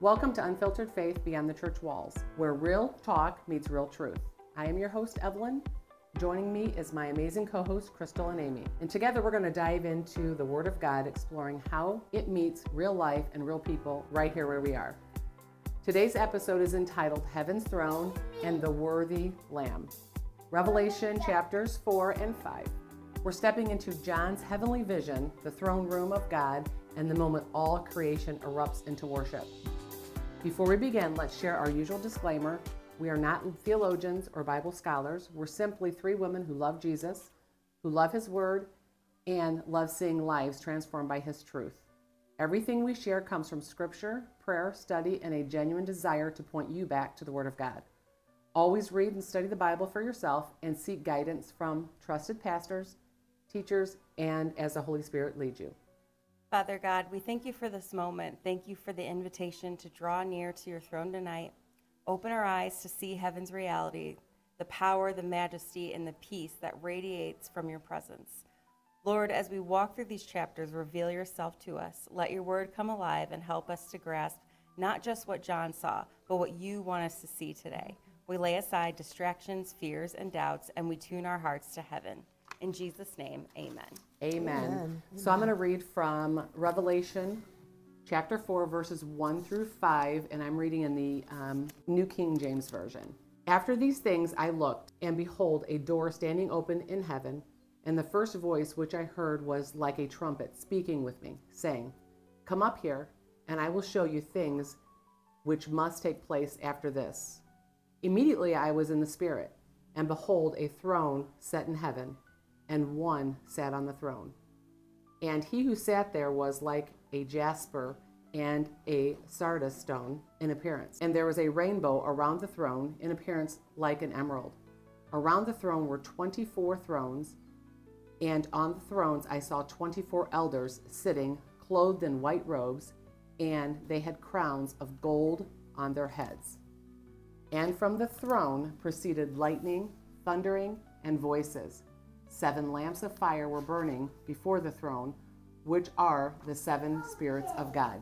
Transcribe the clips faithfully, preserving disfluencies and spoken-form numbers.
Welcome to Unfiltered Faith Beyond the Church Walls, where real talk meets real truth. I am your host, Evelyn. Joining me is my amazing co-hosts, Crystal and Amy. And together we're going to dive into the Word of God, exploring how it meets real life and real people right here where we are. Today's episode is entitled Heaven's Throne and the Worthy Lamb. Revelation chapters four and five. We're stepping into John's heavenly vision, the throne room of God, and the moment all creation erupts into worship. Before we begin, let's share our usual disclaimer. We are not theologians or Bible scholars. We're simply three women who love Jesus, who love His Word, and love seeing lives transformed by His truth. Everything we share comes from Scripture, prayer, study, and a genuine desire to point you back to the Word of God. Always read and study the Bible for yourself and seek guidance from trusted pastors, teachers, and as the Holy Spirit leads you. Father God, we thank you for this moment. Thank you for the invitation to draw near to your throne tonight. Open our eyes to see heaven's reality, the power, the majesty, and the peace that radiates from your presence. Lord, as we walk through these chapters, reveal yourself to us. Let your word come alive and help us to grasp not just what John saw, but what you want us to see today. We lay aside distractions, fears, and doubts, and we tune our hearts to heaven. In Jesus' name, amen. Amen. Amen. So I'm going to read from Revelation chapter four, verses one through five, and I'm reading in the um, New King James Version. After these things I looked, and behold, a door standing open in heaven, and the first voice which I heard was like a trumpet speaking with me, saying, Come up here, and I will show you things which must take place after this. Immediately I was in the Spirit, and behold, a throne set in heaven, and one sat on the throne. And he who sat there was like a jasper and a sardis stone in appearance. And there was a rainbow around the throne, in appearance like an emerald. Around the throne were twenty-four thrones, and on the thrones I saw twenty-four elders sitting, clothed in white robes, and they had crowns of gold on their heads. And from the throne proceeded lightning, thundering, and voices. Seven lamps of fire were burning before the throne, which are the seven spirits of God.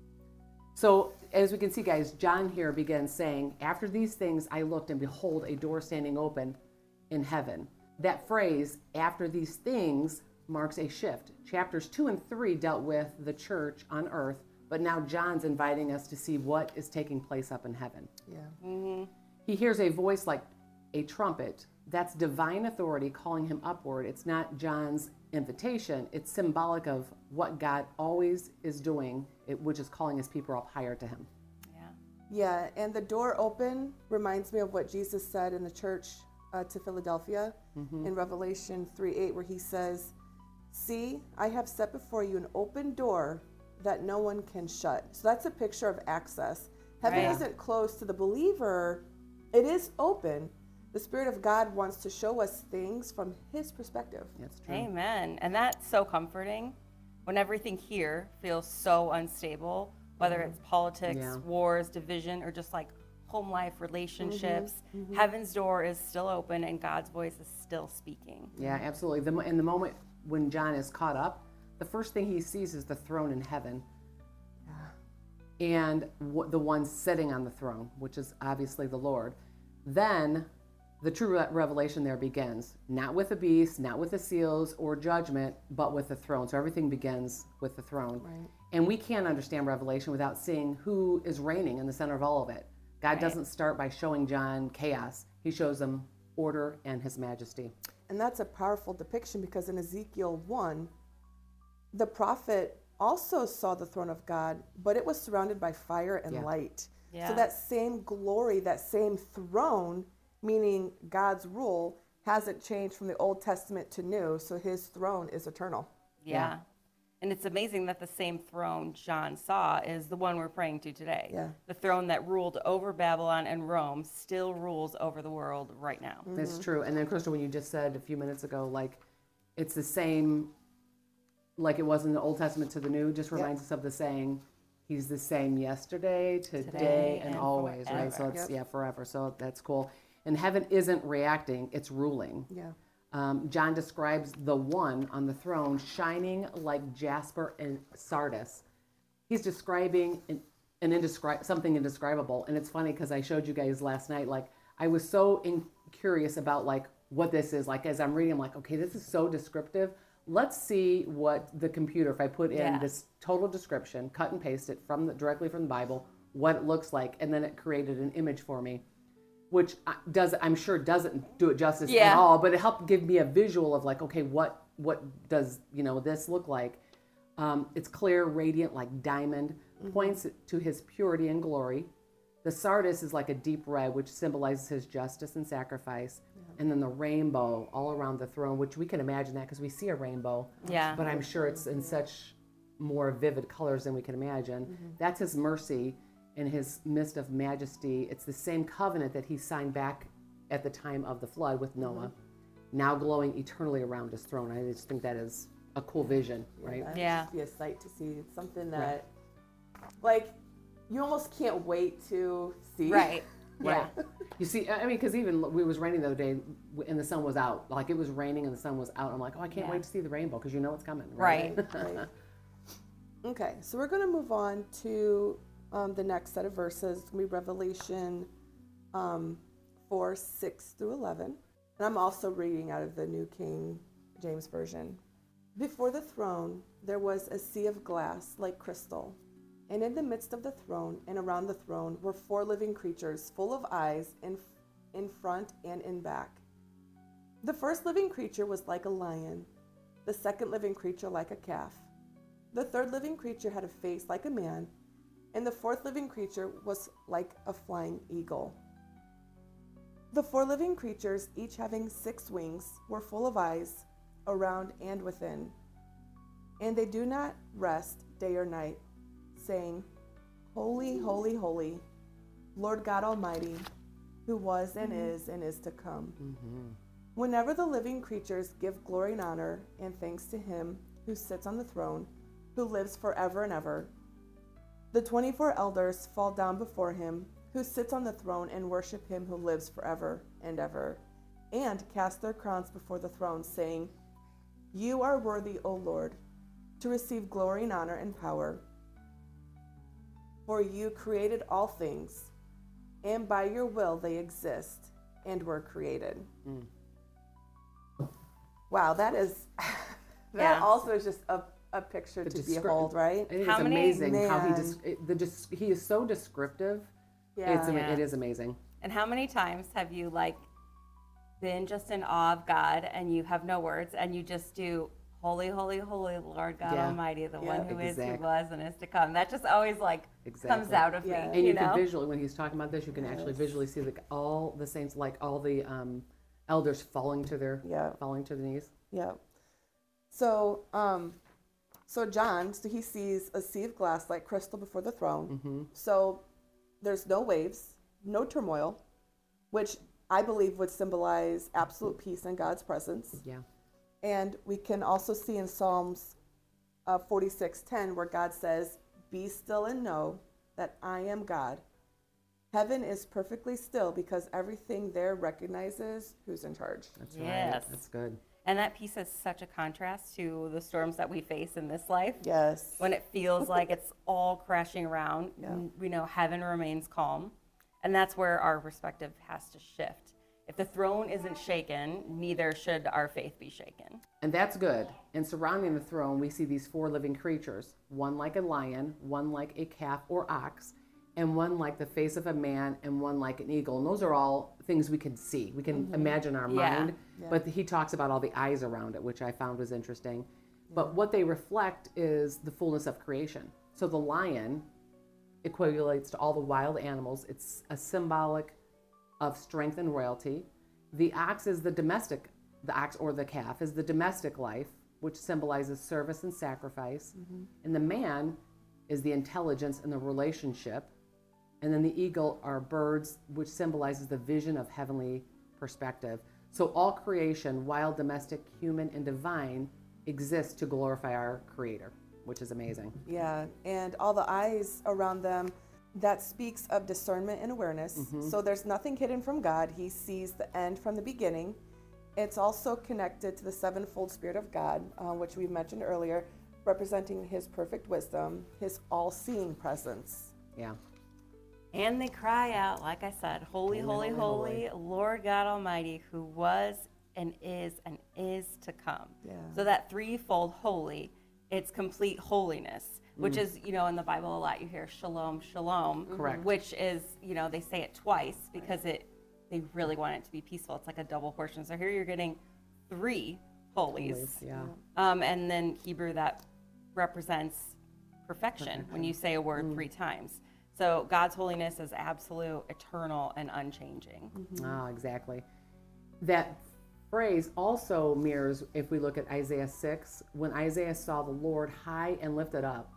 So as we can see, guys, John here begins saying, after these things I looked, and behold, a door standing open in heaven. That phrase, after these things, marks a shift. Chapters two and three dealt with the church on earth, but now John's inviting us to see what is taking place up in heaven. Yeah. Mm-hmm. He hears a voice like a trumpet. That's divine authority calling him upward. It's not John's invitation. It's symbolic of what God always is doing, it, which is calling his people up higher to him. Yeah. Yeah, and the door open reminds me of what Jesus said in the church uh, to Philadelphia Mm-hmm. in Revelation three eight, where he says, See, I have set before you an open door that no one can shut. So that's a picture of access. Heaven Right. isn't closed to the believer. It is open. The Spirit of God wants to show us things from His perspective. That's true. Amen. And that's so comforting when everything here feels so unstable, whether it's politics, Yeah. wars, division, or just like home life, relationships. Heaven's door is still open and God's voice is still speaking. Yeah, absolutely. The, mo- in the moment when John is caught up, the first thing he sees is the throne in heaven. And w- the one sitting on the throne, which is obviously the Lord. Then the true re- revelation there begins, not with the beast, not with the seals or judgment, but with the throne. So everything begins with the throne. Right. And we can't understand Revelation without seeing who is reigning in the center of all of it. God Right. doesn't start by showing John chaos. He shows him order and his majesty. And that's a powerful depiction because in Ezekiel one, the prophet also saw the throne of God, but it was surrounded by fire and Yeah. light. Yeah. So that same glory, that same throne, meaning God's rule, hasn't changed from the Old Testament to New, so his throne is eternal. Yeah. Yeah. And it's amazing that the same throne John saw is the one we're praying to today. Yeah. The throne that ruled over Babylon and Rome still rules over the world right now. That's true. And then, Crystal, when you just said a few minutes ago, like, it's the same, like it was in the Old Testament to the New, just reminds us of the saying, he's the same yesterday, today, Today, and, and always, right? So forever. it's, Yep. yeah, forever. So that's cool. And heaven isn't reacting, it's ruling. Yeah. Um, John describes the one on the throne shining like jasper and sardis. He's describing an an indescri- something indescribable. And it's funny because I showed you guys last night, like I was so in- curious about like what this is. Like as I'm reading, I'm like, okay, this is so descriptive. Let's see what the computer, if I put in Yeah. this total description, cut and paste it from the, directly from the Bible, what it looks like, and then it created an image for me, which I- does I'm sure doesn't do it justice Yeah. at all, but it helped give me a visual of like, okay, what what does you know this look like? Um, it's clear, radiant, like diamond, points to his purity and glory. The sardis is like a deep red, which symbolizes his justice and sacrifice. And then the rainbow all around the throne, which we can imagine that because we see a rainbow. Yeah. But I'm sure it's in such more vivid colors than we can imagine. That's his mercy and his mist of majesty. It's the same covenant that he signed back at the time of the flood with Noah, now glowing eternally around his throne. I just think that is a cool vision, right? That would Yeah. just be a sight to see. It's something that, like, you almost can't wait to see. Right. Right. Yeah. You see, I mean, because even it was raining the other day and the sun was out. Like it was raining and the sun was out. I'm like, oh, I can't Yeah. wait to see the rainbow because you know it's coming. Right. Right. Okay, so we're going to move on to um, the next set of verses. It's going to be Revelation um, four, six through eleven. And I'm also reading out of the New King James Version. Before the throne, there was a sea of glass like crystal. And in the midst of the throne and around the throne were four living creatures full of eyes in, in front and in back. The first living creature was like a lion, the second living creature like a calf. The third living creature had a face like a man, and the fourth living creature was like a flying eagle. The four living creatures, each having six wings, were full of eyes around and within. And they do not rest day or night, saying, Holy, holy, holy, Lord God Almighty, who was and is and is to come. Mm-hmm. Whenever the living creatures give glory and honor and thanks to him who sits on the throne, who lives forever and ever, the twenty-four elders fall down before him who sits on the throne and worship him who lives forever and ever, and cast their crowns before the throne, saying, You are worthy, O Lord, to receive glory and honor and power. For you created all things, and by your will they exist and were created. Mm. Wow, that is, that Yeah. also is just a, a picture The to descri- behold, right? It is How many- amazing how he Man. just the just he is so descriptive. Yeah. It's ama- Yeah. it is amazing. And how many times have you like been just in awe of God and you have no words and you just do holy, holy, holy Lord God Yeah. Almighty, the Yeah. one who is, Exactly. who was, and is to come. That just always like comes Exactly. out of Yeah. me. And you, you can know? visually, when he's talking about this, you can actually Yes. visually see like all the saints, like all the um, elders falling to their Yeah. falling to the knees. Yeah. So, um, so John, so he sees a sea of glass like crystal before the throne. Mm-hmm. So there's no waves, no turmoil, which I believe would symbolize absolute peace in God's presence. Yeah. And we can also see in Psalms uh, forty-six ten where God says, Be still and know that I am God. Heaven is perfectly still because everything there recognizes who's in charge. That's Yes. right. That's good. And that piece is such a contrast to the storms that we face in this life. Yes. When it feels like it's all crashing around, Yeah. n- we know heaven remains calm. And that's where our perspective has to shift. If the throne isn't shaken, neither should our faith be shaken. And that's good. And surrounding the throne, we see these four living creatures, one like a lion, one like a calf or ox, and one like the face of a man, and one like an eagle. And those are all things we can see. We can imagine our Yeah. mind. Yeah. But he talks about all the eyes around it, which I found was interesting. But what they reflect is the fullness of creation. So the lion equates to all the wild animals. It's a symbolic of strength and royalty. The ox is the domestic, the ox or the calf is the domestic life, which symbolizes service and sacrifice. And the man is the intelligence and the relationship. And then the eagle are birds, which symbolizes the vision of heavenly perspective. So all creation, wild, domestic, human, and divine, exists to glorify our Creator, which is amazing. Yeah, and all the eyes around them, that speaks of discernment and awareness. So there's nothing hidden from God. He sees the end from the beginning. It's also connected to the sevenfold Spirit of God, uh, which we mentioned earlier, representing his perfect wisdom, his all-seeing presence. Yeah. And they cry out, like I said, holy, holy, Holy, holy, holy, Lord God Almighty, who was and is and is to come. Yeah. So that threefold holy, it's complete holiness, which Mm. is, you know, in the Bible a lot you hear shalom, shalom. Correct. Which is, you know, they say it twice because it they really want it to be peaceful. It's like a double portion. So here you're getting three holies. Holies, yeah. Um, and then Hebrew that represents perfection when you say a word Mm. three times. So God's holiness is absolute, eternal, and unchanging. Ah, exactly. That phrase also mirrors, if we look at Isaiah six, when Isaiah saw the Lord high and lifted up,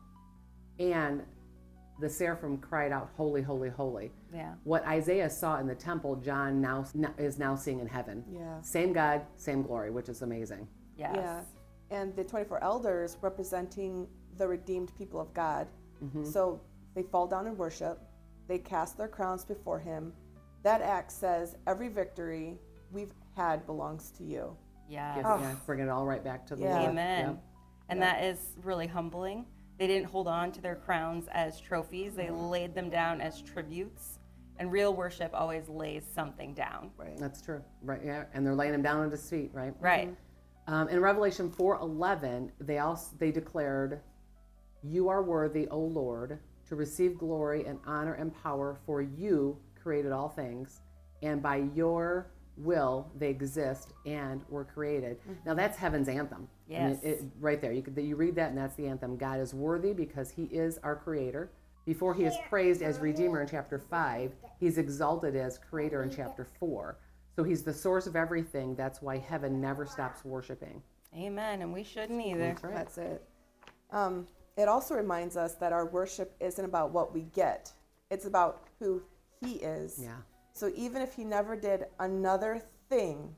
and the seraphim cried out, holy, holy, holy. Yeah. What Isaiah saw in the temple, John now is now seeing in heaven. Yeah. Same God, same glory, which is amazing. Yes. Yeah. And the twenty-four elders representing the redeemed people of God. So they fall down in worship. They cast their crowns before him. That act says every victory we've had belongs to you. Yes. Give- Yeah, bring it all right back to the Yeah. Lord. Amen. Yep. And Yeah. that is really humbling. They didn't hold on to their crowns as trophies. They laid them down as tributes. And real worship always lays something down. Right. That's true. Right. Yeah. And they're laying him down at his feet, right? Right. Um, in Revelation four eleven, they also they declared, "You are worthy, O Lord, to receive glory and honor and power, for you created all things, and by your will they exist and were created." Now that's heaven's anthem. I mean, Yes. it, right there. You could, you read that, and that's the anthem. God is worthy because He is our Creator. Before He is praised as Redeemer in chapter five, He's exalted as Creator in chapter four. So He's the source of everything. That's why heaven never stops worshiping. Amen. And we shouldn't either. That's right. That's it. Um, it also reminds us that our worship isn't about what we get. It's about who he is. Yeah. So even if he never did another thing,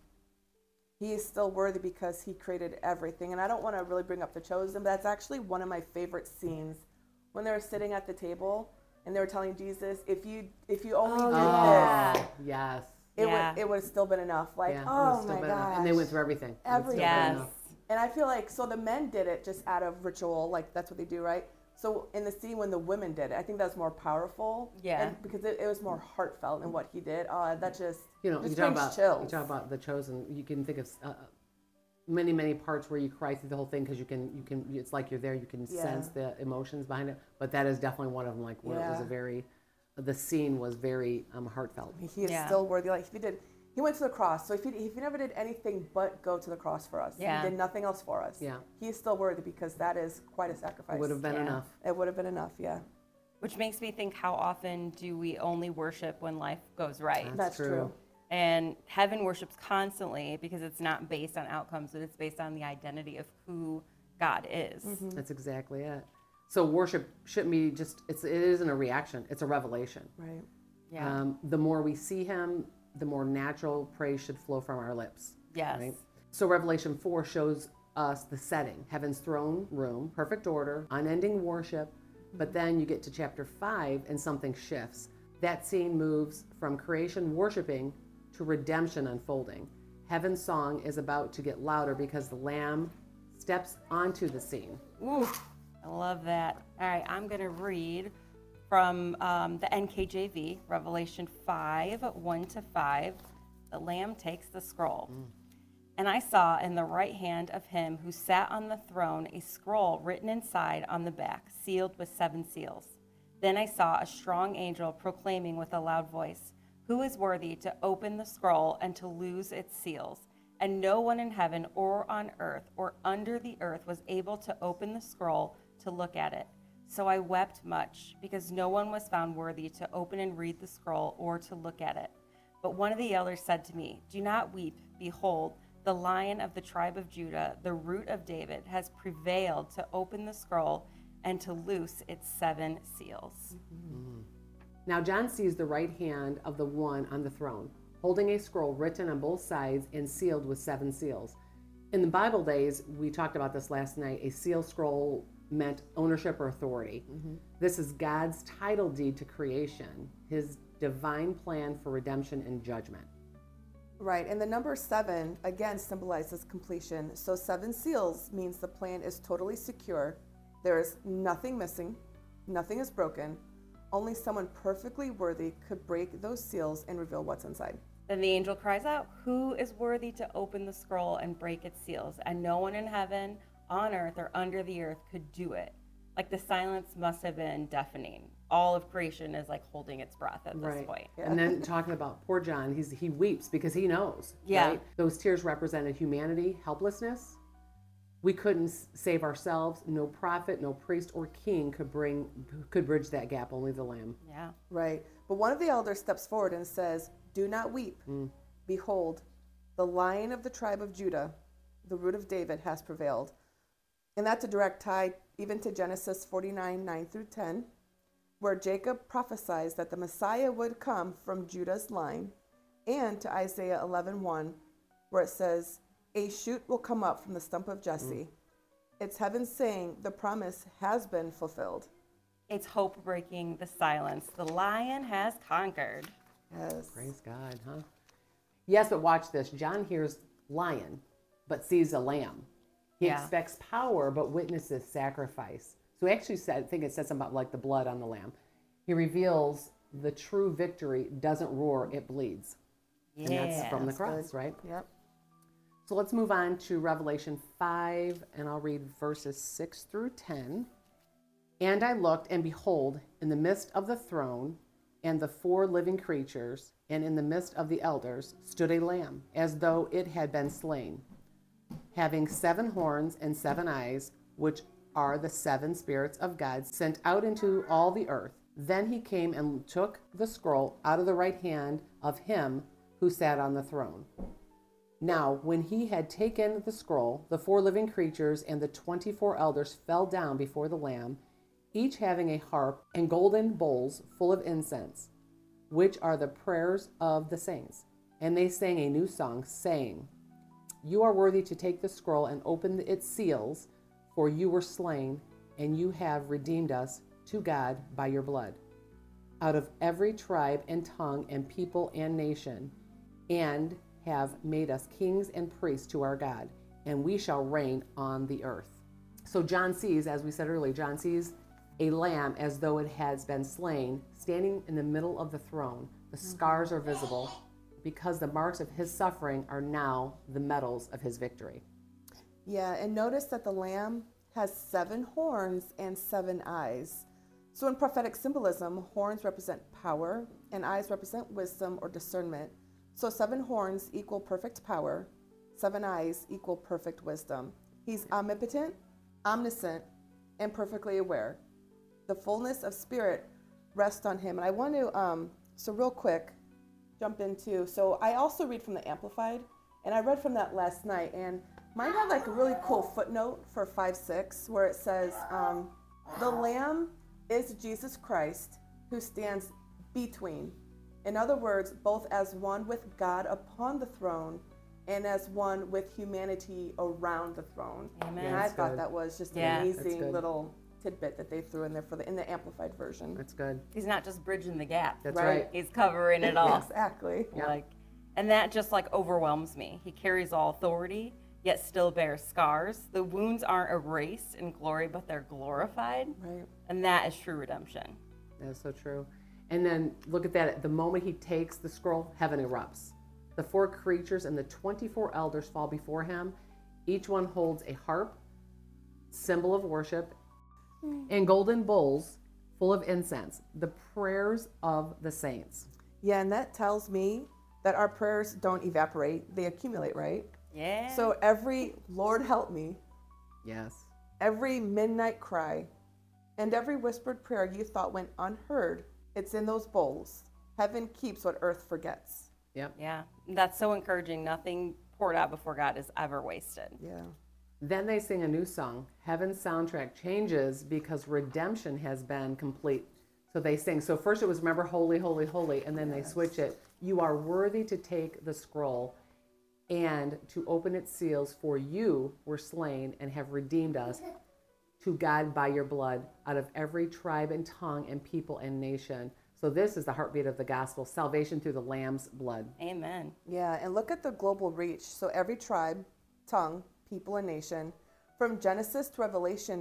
he is still worthy because he created everything. And I don't want to really bring up The Chosen, but that's actually one of my favorite scenes when they were sitting at the table and they were telling Jesus, if you if you only Oh, did yeah. this, Oh, yes. it Yeah. would it would have still been enough. Like, Yeah, it would've oh still my been enough. gosh. And they went through everything. It would still Everything. been Yes. enough. And I feel like, so the men did it just out of ritual, like that's what they do, right? So in the scene when the women did it, I think that's more powerful. Yeah. And because it, it was more heartfelt in what he did. Oh, that just, You know, just you talk brings about chills. you talk about The Chosen. You can think of uh, many, many parts where you cry through the whole thing because you can, you can. It's like you're there. You can Yeah. sense the emotions behind it. But that is definitely one of them. Like where it was a Yeah. very, the scene was very um, heartfelt. he is Yeah. still worthy. Like if he did, he went to the cross. So if he, if he never did anything but go to the cross for us, Yeah. he did nothing else for us. Yeah. He is still worthy because that is quite a sacrifice. It would have been Yeah. enough. It would have been enough, yeah. Which makes me think, how often do we only worship when life goes right? That's That's true. true. And heaven worships constantly because it's not based on outcomes, but it's based on the identity of who God is. That's exactly it. So worship shouldn't be just. It's it isn't a reaction. It's a revelation. Right. Yeah. Um, the more we see Him, the more natural praise should flow from our lips. Yes. Right? So Revelation four shows us the setting, heaven's throne room, perfect order, unending worship. But then you get to chapter five and something shifts. That scene moves from creation worshiping to redemption unfolding. Heaven's song is about to get louder because the Lamb steps onto the scene. Ooh, I love that. All right, I'm going to read from um, the N K J V, Revelation five, one to five. The Lamb takes the scroll. And I saw in the right hand of him who sat on the throne a scroll written inside on the back, sealed with seven seals. Then I saw a strong angel proclaiming with a loud voice, "Who is worthy to open the scroll and to loose its seals?" And no one in heaven or on earth or under the earth was able to open the scroll to look at it. So I wept much, because no one was found worthy to open and read the scroll or to look at it. But one of the elders said to me, "Do not weep. Behold, the Lion of the tribe of Judah, the Root of David, has prevailed to open the scroll and to loose its seven seals." Now John sees the right hand of the one on the throne, holding a scroll written on both sides and sealed with seven seals. In the Bible days, we talked about this last night, a seal scroll meant ownership or authority. This is God's title deed to creation, his divine plan for redemption and judgment. Right, and the number seven, again, symbolizes completion. So seven seals means the plan is totally secure. There is nothing missing, nothing is broken. Only someone perfectly worthy could break those seals and reveal what's inside. Then the angel cries out, "Who is worthy to open the scroll and break its seals?" And no one in heaven, on earth, or under the earth could do it. Like the silence must have been deafening. All of creation is like holding its breath at this Right. point. And then talking about poor John, he's he weeps because he knows. Yeah. Right? Those tears represented humanity, helplessness. We couldn't s- save ourselves. No prophet, no priest, or king could bring could bridge that gap. Only the Lamb. Yeah. Right. But one of the elders steps forward and says, "Do not weep. Behold, the Lion of the tribe of Judah, the root of David, has prevailed." And that's a direct tie even to Genesis forty-nine, nine through ten, where Jacob prophesies that the Messiah would come from Judah's line, and to Isaiah eleven, one, where it says, "A shoot will come up from the stump of Jesse." It's heaven saying the promise has been fulfilled. It's hope breaking the silence. The lion has conquered. Yes. Praise God, huh? Yes, but watch this. John hears lion, but sees a lamb. He Yeah. expects power, but witnesses sacrifice. So he actually said, I think it says something about like the blood on the lamb. He reveals the true victory doesn't roar, it bleeds. Yeah. And that's from the That's cross, good. right? Yep. So let's move on to Revelation five, and I'll read verses six through ten. And I looked, and behold, in the midst of the throne and the four living creatures, and in the midst of the elders, stood a lamb, as though it had been slain, having seven horns and seven eyes, which are the seven spirits of God sent out into all the earth. Then he came and took the scroll out of the right hand of him who sat on the throne. Now, when he had taken the scroll, the four living creatures and the twenty-four elders fell down before the Lamb, each having a harp and golden bowls full of incense, which are the prayers of the saints. And they sang a new song, saying, "You are worthy to take the scroll and open its seals, for you were slain, and you have redeemed us to God by your blood, out of every tribe and tongue and people and nation, and have made us kings and priests to our God, and we shall reign on the earth." So John sees, as we said earlier, John sees a lamb as though it has been slain, standing in the middle of the throne. The scars are visible because the marks of his suffering are now the medals of his victory. Yeah, and notice that the lamb has seven horns and seven eyes. So in prophetic symbolism, horns represent power and eyes represent wisdom or discernment. So seven horns equal perfect power, seven eyes equal perfect wisdom. He's omnipotent, omniscient, and perfectly aware. The fullness of spirit rests on him. And I want to, um, so real quick, jump into, so I also read from the Amplified, and I read from that last night, and mine had like a really cool footnote for five six, where it says, um, the Lamb is Jesus Christ who stands between. In other words, both as one with God upon the throne and as one with humanity around the throne. Amen. And I That's thought good. that was just Yeah. an That's amazing good. little tidbit that they threw in there for the in the Amplified version. That's good. He's not just bridging the gap. That's Right. right. He's covering it all. Exactly. Yeah. Like, and that just like overwhelms me. He carries all authority, yet still bears scars. The wounds aren't erased in glory, but they're glorified. Right. And that is true redemption. That's so true. And then look at that. The moment he takes the scroll, heaven erupts. The four creatures and the twenty-four elders fall before him. Each one holds a harp, symbol of worship, and golden bowls full of incense, the prayers of the saints. Yeah, and that tells me that our prayers don't evaporate, they accumulate, right? Yeah. So every Lord help me, Yes. every midnight cry, and every whispered prayer you thought went unheard, it's in those bowls. Heaven keeps what earth forgets. Yep. yeah, that's so encouraging. Nothing poured out before God is ever wasted. Yeah. Then they sing a new song. Heaven's soundtrack changes because redemption has been complete. So they sing. So first it was, remember, holy, holy, holy, and then they switch it. You are worthy to take the scroll and to open its seals, for you were slain and have redeemed us to God by your blood out of every tribe and tongue and people and nation. So this is the heartbeat of the gospel, salvation through the Lamb's blood. Amen. Yeah, and look at the global reach. So every tribe, tongue, people, and nation, from Genesis to Revelation,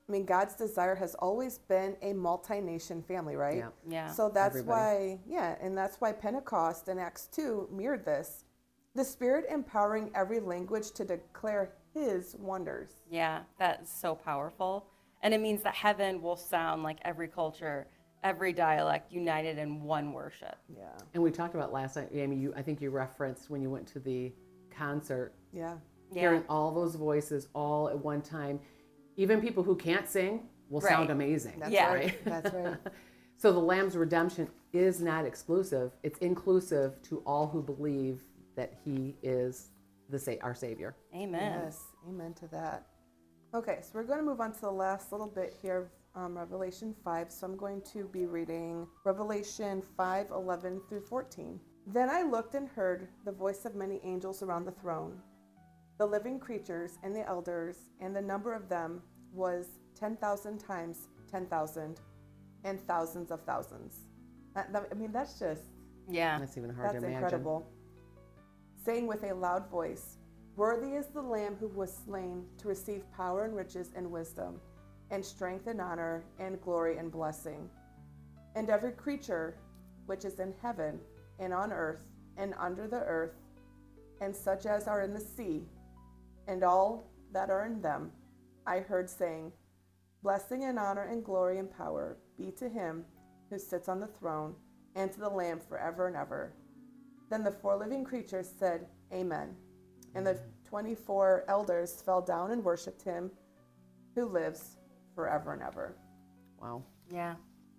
I mean, God's desire has always been a multi-nation family, right? Yeah. Yeah. So that's Everybody. why, yeah, and that's why Pentecost in Acts two mirrored this. The Spirit empowering every language to declare His wonders. Yeah, that's so powerful. And it means that heaven will sound like every culture, every dialect united in one worship. Yeah, And we talked about last night, Amy, you, I think you referenced when you went to the concert, yeah, Yeah. hearing all those voices all at one time. Even people who can't sing will sound Right. amazing. that's Yeah. right. That's right. So the Lamb's redemption is not exclusive. It's inclusive to all who believe that He is the sa- our Savior. Amen. Yes, amen to that. Okay, so we're going to move on to the last little bit here of um, Revelation five. So I'm going to be reading Revelation five, eleven through fourteen. Then I looked and heard the voice of many angels around the throne, the living creatures and the elders, and the number of them was ten thousand times ten thousand and thousands of thousands. That- that- I mean, that's just Yeah. That's even hard that's to imagine. incredible. Saying with a loud voice, "Worthy is the Lamb who was slain to receive power and riches and wisdom, and strength and honor and glory and blessing." And every creature which is in heaven and on earth and under the earth, and such as are in the sea, and all that are in them, I heard saying, "Blessing and honor and glory and power be to Him who sits on the throne, and to the Lamb forever and ever." Then the four living creatures said, "Amen." And the twenty-four elders fell down and worshipped Him who lives forever and ever. Wow. Yeah.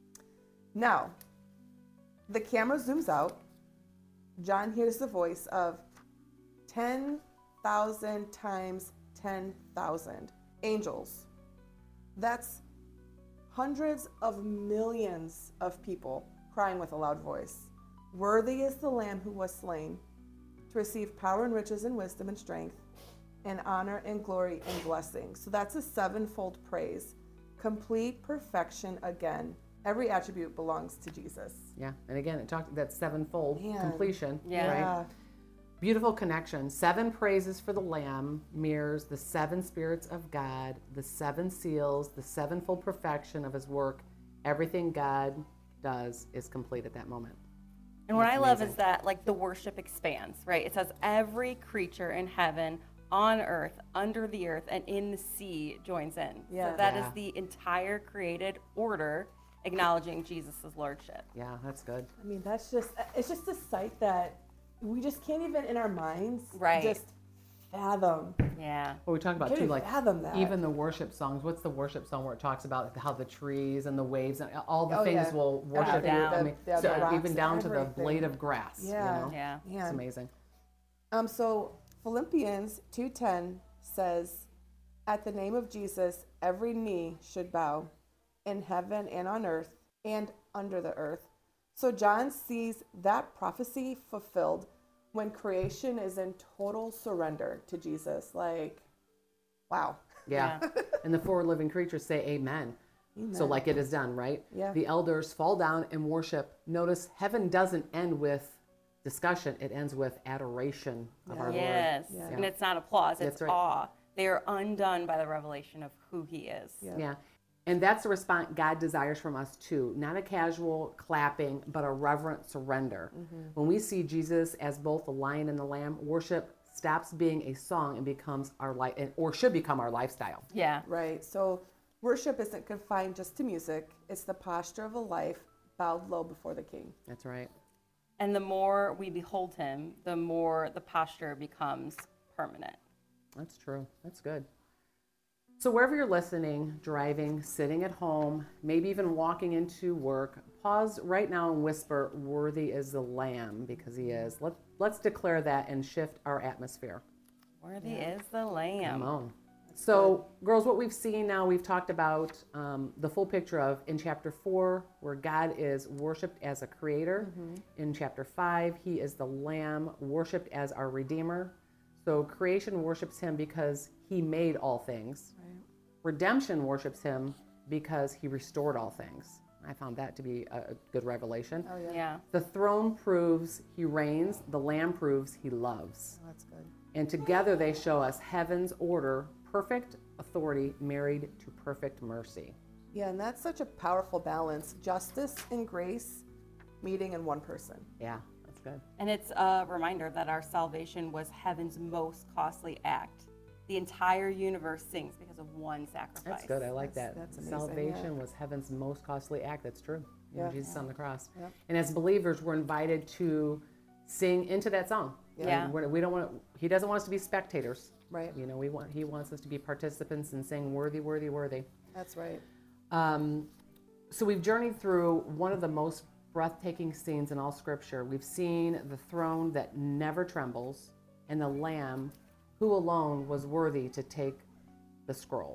Now, the camera zooms out. John hears the voice of ten thousand times ten thousand angels. That's hundreds of millions of people crying with a loud voice. "Worthy is the Lamb who was slain to receive power and riches and wisdom and strength and honor and glory and blessing." So that's a sevenfold praise. Complete perfection again. Every attribute belongs to Jesus. Yeah. And again, it talked that sevenfold Man. completion. Yeah. Right? Beautiful connection. Seven praises for the Lamb mirrors the seven spirits of God, the seven seals, the sevenfold perfection of His work. Everything God does is complete at that moment. And what That's I love amazing. is that, like, the worship expands, right? It says every creature in heaven, on earth, under the earth, and in the sea joins in. Yeah. So that is Yeah. the entire created order acknowledging Jesus' lordship. Yeah, that's good. I mean, that's just, it's just a sight that we just can't even in our minds Right. just fathom. Yeah. Well, we talked about Can't too, even like fathom that. even the worship songs. What's the worship song where it talks about how the trees and the waves and all the Oh, things yeah. will worship Everything, you? I the- mean, the- so the rocks even and down to the everything. blade of grass. Yeah. You know? Yeah. It's Man. amazing. Um, so Philippians two ten says, "At the name of Jesus, every knee should bow in heaven and on earth and under the earth." So John sees that prophecy fulfilled when creation is in total surrender to Jesus. Like, wow. Yeah. And the four living creatures say amen. So like it is done, right? Yeah. The elders fall down and worship. Notice heaven doesn't end with discussion. It ends with adoration of our Lord. Yes. Yeah. And it's not applause, it's That's right. awe. They are undone by the revelation of who He is. Yeah. Yeah. And that's the response God desires from us too. Not a casual clapping, but a reverent surrender. When we see Jesus as both the lion and the lamb, worship stops being a song and becomes our life, or should become our lifestyle. Yeah. Right. So worship isn't confined just to music. It's the posture of a life bowed low before the King. That's right. And the more we behold Him, the more the posture becomes permanent. That's true. That's good. So wherever you're listening, driving, sitting at home, maybe even walking into work, pause right now and whisper, "Worthy is the Lamb," because He is. Let, let's declare that and shift our atmosphere. Worthy is the Lamb. Come on. So, girls, what we've seen now, we've talked about um, the full picture of in chapter four, where God is worshipped as a creator. In chapter five, He is the Lamb, worshipped as our Redeemer. So, creation worships Him because He made all things. Right. Redemption worships Him because He restored all things. I found that to be a a good revelation. Oh, yeah. Yeah. The throne proves He reigns. The Lamb proves He loves. Oh, that's good. And together they show us heaven's order, perfect authority married to perfect mercy. Yeah, and that's such a powerful balance. Justice and grace meeting in one person. Yeah, that's good. And it's a reminder that our salvation was heaven's most costly act. The entire universe sings because of one sacrifice. That's good. I like That's- that. that's amazing, Salvation yeah. was heaven's most costly act. That's true. You know, Yeah. Jesus on the cross. Yeah. And as believers, we're invited to sing into that song. Yeah. We're, we don't want. He doesn't want us to be spectators. Right. You know, we want. He wants us to be participants and sing, "Worthy, worthy, worthy." That's right. Um, so we've journeyed through one of the most breathtaking scenes in all Scripture. We've seen the throne that never trembles, and the Lamb, who alone was worthy to take the scroll.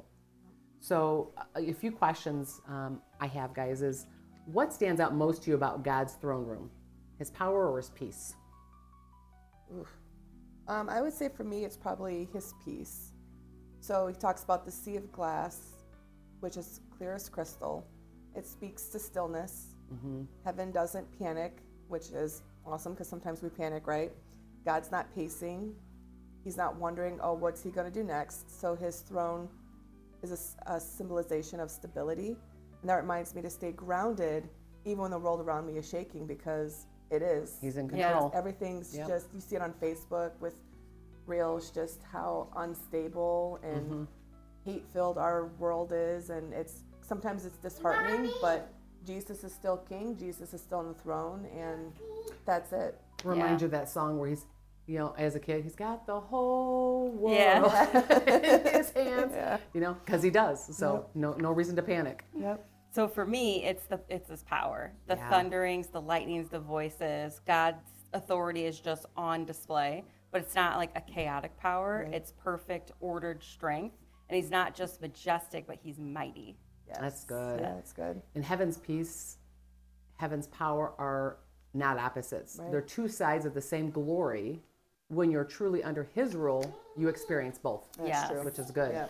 So a, a few questions um, I have, guys, is what stands out most to you about God's throne room? His power or his peace? Oof. Um, I would say for me, it's probably his peace. So he talks about the sea of glass, which is clear as crystal. It speaks to stillness. Mm-hmm. Heaven doesn't panic, which is awesome because sometimes we panic, right? God's not pacing. He's not wondering, oh, what's he going to do next? So his throne is a, a symbolization of stability. And that reminds me to stay grounded even when the world around me is shaking, because it is. He's in Yeah. control. Everything's Yep. just, you see it on Facebook with reels, just how unstable and Mm-hmm. hate-filled our world is. And it's sometimes it's disheartening, but Jesus is still king. Jesus is still on the throne, and that's it. Reminds Yeah. you of that song where he's, you know, as a kid, he's got the whole world Yeah. in his hands. Yeah. You know, because he does. So no, no reason to panic. Yep. So for me, it's the it's his power, the Yeah. thunderings, the lightnings, the voices. God's authority is just on display, but it's not like a chaotic power. Right. It's perfect, ordered strength, and he's not just majestic, but he's mighty. Yes. That's good. Yeah, that's good. And heaven's peace, heaven's power are not opposites. Right. They're two sides of the same glory. When you're truly under his rule, you experience both, That's Yes. true. which is good. Yeah.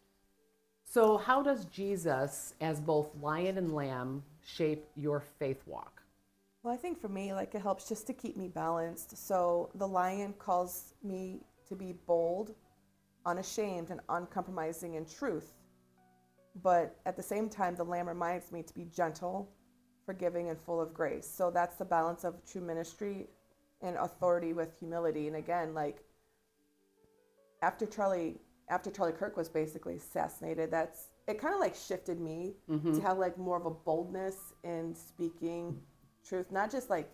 So how does Jesus, as both lion and lamb, shape your faith walk? Well, I think for me, like, it helps just to keep me balanced. So the lion calls me to be bold, unashamed, and uncompromising in truth. But at the same time, the lamb reminds me to be gentle, forgiving, and full of grace. So that's the balance of true ministry and authority with humility. And again, like, after Charlie after Charlie Kirk was basically assassinated, that's it kind of like shifted me to have like more of a boldness in speaking truth, not just like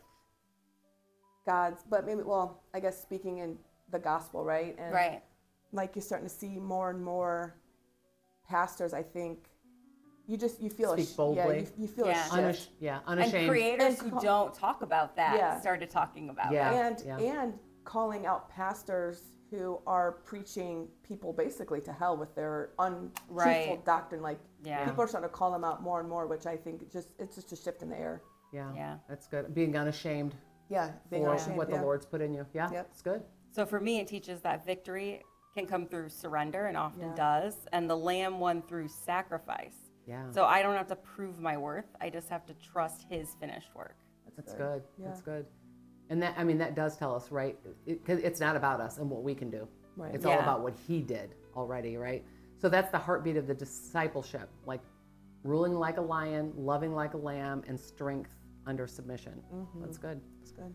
God's, but maybe, well, I guess speaking in the gospel, right? And Right. like you're starting to see more and more pastors, I think, you just, you feel Speak a sh- boldly. Yeah, you, you feel Yeah. a shift. Unash- yeah, unashamed. And creators And who co- don't talk about that Yeah. started talking about Yeah. it. and yeah. and calling out pastors who are preaching people basically to hell with their untruthful Right. doctrine. Like, Yeah. people are starting to call them out more and more, which I think just it's just a shift in the air. yeah, Yeah. that's good. Being unashamed Yeah, being for unashamed, what yeah. the Lord's put in you. Yeah, Yep. it's good. So for me, it teaches that victory can come through surrender and often Yeah. does, and the lamb won through sacrifice. Yeah, So I don't have to prove my worth. I just have to trust his finished work. that's good. Yeah. That's good. And that, I mean, that does tell us, right? It, 'cause it's not about us and what we can do. Right. It's all Yeah. about what he did already, right? So that's the heartbeat of the discipleship, like ruling like a lion, loving like a lamb, and strength under submission. That's good. It's good.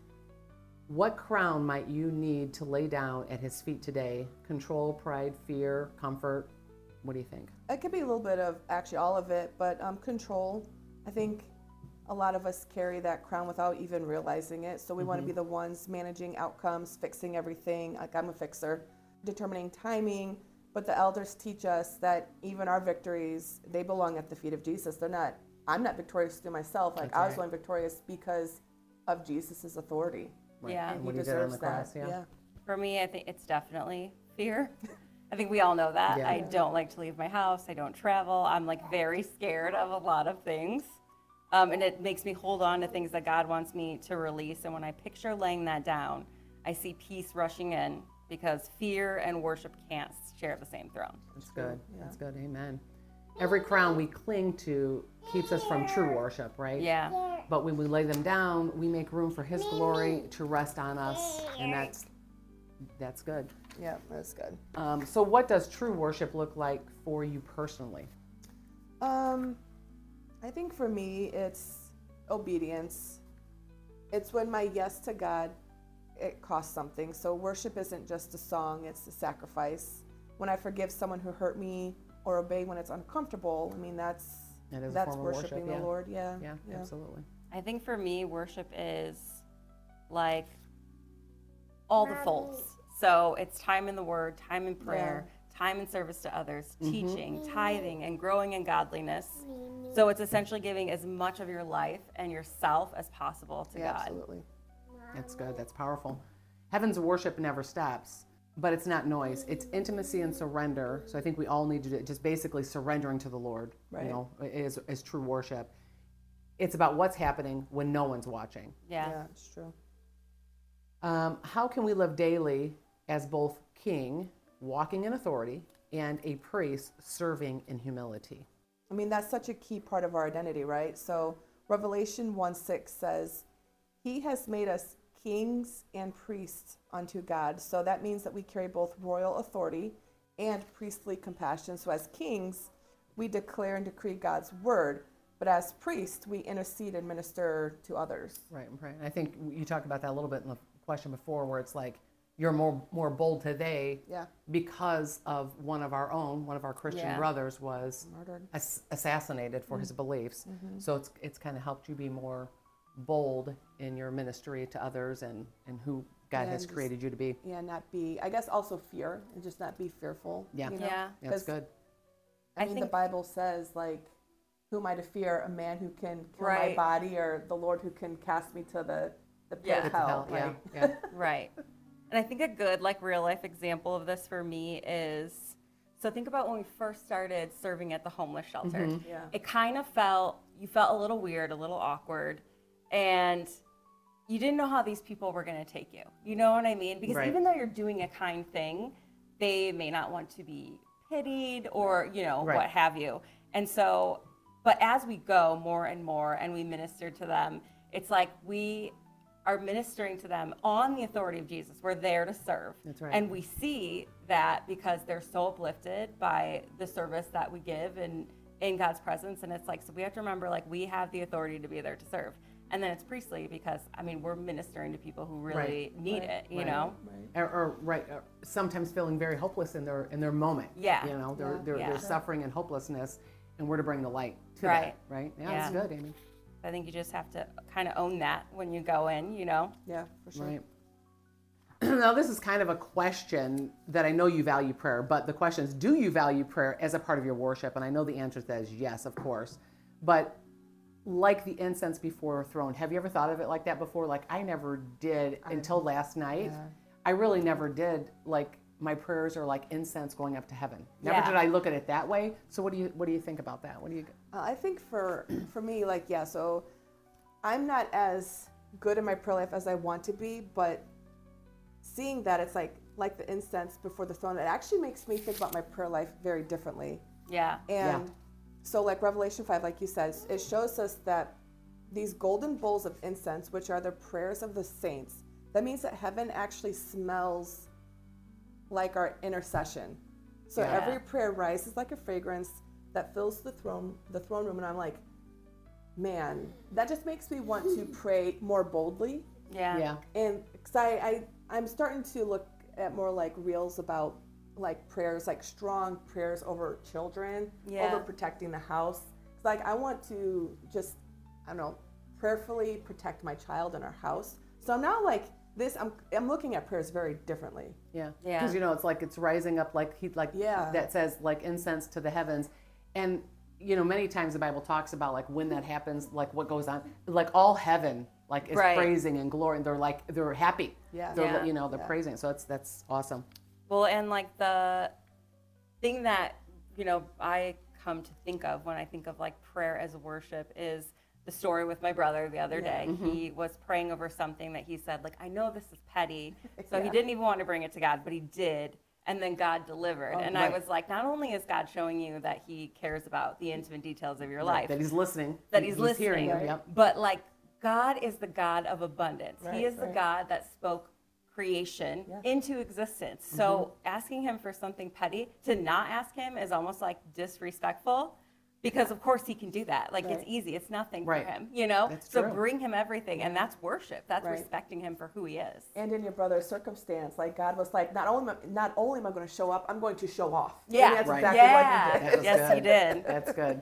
What crown might you need to lay down at his feet today? Control, pride, fear, comfort? What do you think? It could be a little bit of actually all of it, but um, control. I think a lot of us carry that crown without even realizing it. So we want to be the ones managing outcomes, fixing everything. Like, I'm a fixer, determining timing. But the elders teach us that even our victories, they belong at the feet of Jesus. They're not. I'm not victorious through myself. Like, That's I was right. only victorious because of Jesus's authority. Right. Yeah. And And he what he did on deserves the that. cross, yeah. yeah. For me, I think it's definitely fear. I think we all know that. Yeah. I don't like to leave my house. I don't travel. I'm like very scared of a lot of things. Um, and it makes me hold on to things that God wants me to release. And when I picture laying that down, I see peace rushing in because fear and worship can't share the same throne. That's good. Yeah. That's good. Amen. Every crown we cling to keeps us from true worship, right? Yeah. But when we lay them down, we make room for his glory to rest on us, and that's that's good. Yeah, that's good. Um, so what does true worship look like for you personally? Um, I think for me, it's obedience. It's when my yes to God, it costs something. So worship isn't just a song, it's a sacrifice. When I forgive someone who hurt me or obey when it's uncomfortable, I mean, that's It is a that's form of worship, worshiping yeah. the Lord. Yeah. Yeah, absolutely. I think for me, worship is like all the folds. So it's time in the Word, time in prayer, time in service to others, teaching, tithing, and growing in godliness. So it's essentially giving as much of your life and yourself as possible to Yeah, God. absolutely. That's good. That's powerful. Heaven's worship never stops, but it's not noise. It's intimacy and surrender. So I think we all need to do just basically surrendering to the Lord. Right. You know, is is true worship. It's about what's happening when no one's watching. Yeah. Yeah, it's true. Um, how can we live daily as both king, walking in authority, and a priest serving in humility? I mean, that's such a key part of our identity, right? So Revelation one six says, He has made us kings and priests unto God. So that means that we carry both royal authority and priestly compassion. So as kings, we declare and decree God's word. But as priests, we intercede and minister to others. Right, right. I think you talked about that a little bit in the question before, where it's like you're more more bold today Yeah. because of one of our own, one of our Christian Yeah. brothers was Murdered. ass- assassinated for his beliefs. So it's it's kind of helped you be more bold in your ministry to others and, and who God Yeah, has just- created you to be. Yeah, not be, I guess also fear and just not be fearful. Yeah. You know? Yeah. That's 'Cause, good. I I mean, the think- Bible says, like, who am I to fear? A man who can kill Right. my body, or the Lord who can cast me to the, the pit Yeah. of Pit to hell, hell, yeah, right? yeah. Right. And I think a good, like, real life example of this for me is so think about when we first started serving at the homeless shelter. Yeah. It kind of felt, you felt a little weird, a little awkward, and you didn't know how these people were going to take you. You know what I mean? Because Right. even though you're doing a kind thing, they may not want to be pitied or, you know, Right. what have you. And so, but as we go more and more and we minister to them, it's like we are ministering to them on the authority of Jesus. We're there to serve. That's right. And we see that because they're so uplifted by the service that we give and in God's presence. And it's like, so we have to remember, like, we have the authority to be there to serve. And then it's priestly because, I mean, we're ministering to people who really Right. need Right. it, you Right. know? Right. Or, or right, or sometimes feeling very hopeless in their in their moment. Yeah. You know, they're Yeah. they're, Yeah. they're suffering and hopelessness, and we're to bring the light to Right. that. Right. Yeah, that's Yeah. good, Amy. I think you just have to kind of own that when you go in, you know? Yeah, for sure. Right. Now, this is kind of a question that I know you value prayer, but the question is, do you value prayer as a part of your worship? And I know the answer to that is yes, of course. But like the incense before a throne, have you ever thought of it like that before? Like, I never did until last night. Yeah. I really never did. Like, my prayers are like incense going up to heaven. Never Yeah. did I look at it that way. So what do you what do you think about that? What do you? Uh, I think for for me, like, yeah, so I'm not as good in my prayer life as I want to be, but seeing that it's like like the incense before the throne, it actually makes me think about my prayer life very differently. Yeah. And Yeah. so, like Revelation five, like you said, it shows us that these golden bowls of incense, which are the prayers of the saints, that means that heaven actually smells like our intercession. So Yeah. every prayer rises like a fragrance that fills the throne, the throne room, and I'm like, man, that just makes me want to pray more boldly. Yeah. Yeah. And because I, I, I'm starting to look at more like reels about like prayers, like strong prayers over children, Yeah. over protecting the house. It's like I want to just, I don't know, prayerfully protect my child and our house. So I'm now like this. I'm I'm looking at prayers very differently. Yeah. Yeah. Because you know, it's like it's rising up like he like Yeah. that says like incense to the heavens. And you know, many times the Bible talks about like when that happens, like what goes on, like all heaven like is Right. praising and glory, and they're like they're happy. Yeah. They're Yeah. you know, they're Yeah. praising. So that's that's awesome. Well, and like the thing that, you know, I come to think of when I think of like prayer as worship is the story with my brother the other Yeah. day. He was praying over something that he said, like, I know this is petty. So he Yeah. didn't even want to bring it to God, but he did. And then God delivered. Oh, and I right. was like, not only is God showing you that he cares about the intimate details of your Right, life, that he's listening. that he's, listening, hearing you. right? Yep. but like God is the God of abundance. Right, he is the right. God that spoke creation Yeah. into existence. So asking him for something petty, to not ask him is almost like disrespectful, because of course he can do that. Like it's Right. easy, it's nothing Right. for him, you know? That's so true. bring him everything, and that's worship. That's Right. respecting him for who he is. And in your brother's circumstance, like God was like, not only am I, not only am I going to show up, I'm going to show off. Yeah, And that's Right. exactly yeah. what he That did. was Yes, good. he did. That's good.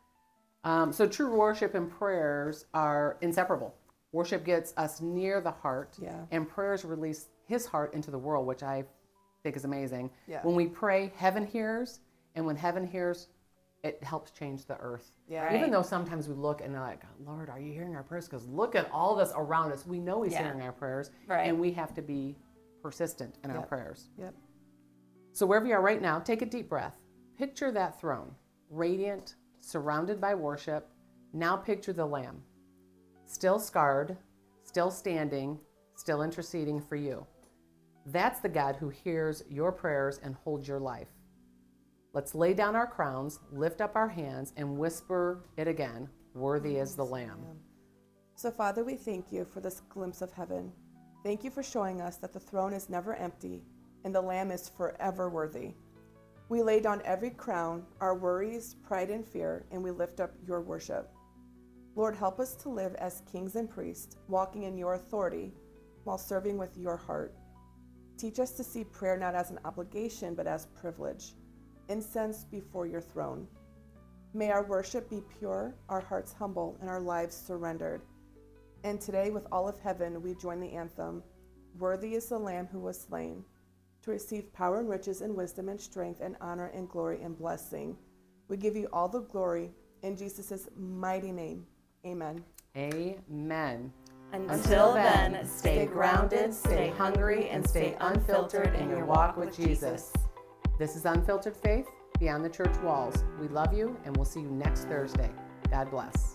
Um, so true worship and prayers are inseparable. Worship gets us near the heart, Yeah. and prayers release his heart into the world, which I think is amazing. Yeah. When we pray, heaven hears, and when heaven hears, it helps change the earth. Yeah. Right. Even though sometimes we look and they're like, Lord, are you hearing our prayers? Because look at all this around us. We know he's Yeah. hearing our prayers, Right. and we have to be persistent in our Yep. prayers. Yep. So wherever you are right now, take a deep breath. Picture that throne, radiant, surrounded by worship. Now picture the Lamb, still scarred, still standing, still interceding for you. That's the God who hears your prayers and holds your life. Let's lay down our crowns, lift up our hands, and whisper it again, worthy is the Lamb. So, Father, we thank you for this glimpse of heaven. Thank you for showing us that the throne is never empty and the Lamb is forever worthy. We lay down every crown, our worries, pride, and fear, and we lift up your worship. Lord, help us to live as kings and priests, walking in your authority while serving with your heart. Teach us to see prayer not as an obligation, but as privilege, incense before your throne. May our worship be pure, our hearts humble, and our lives surrendered. And today, with all of heaven, we join the anthem, Worthy is the Lamb who was slain, to receive power and riches and wisdom and strength and honor and glory and blessing. We give you all the glory in Jesus' mighty name. Amen. Amen. Until then, stay grounded, stay hungry, and stay unfiltered in your walk with Jesus. This is Unfiltered Faith Beyond the Church Walls. We love you, and we'll see you next Thursday. God bless.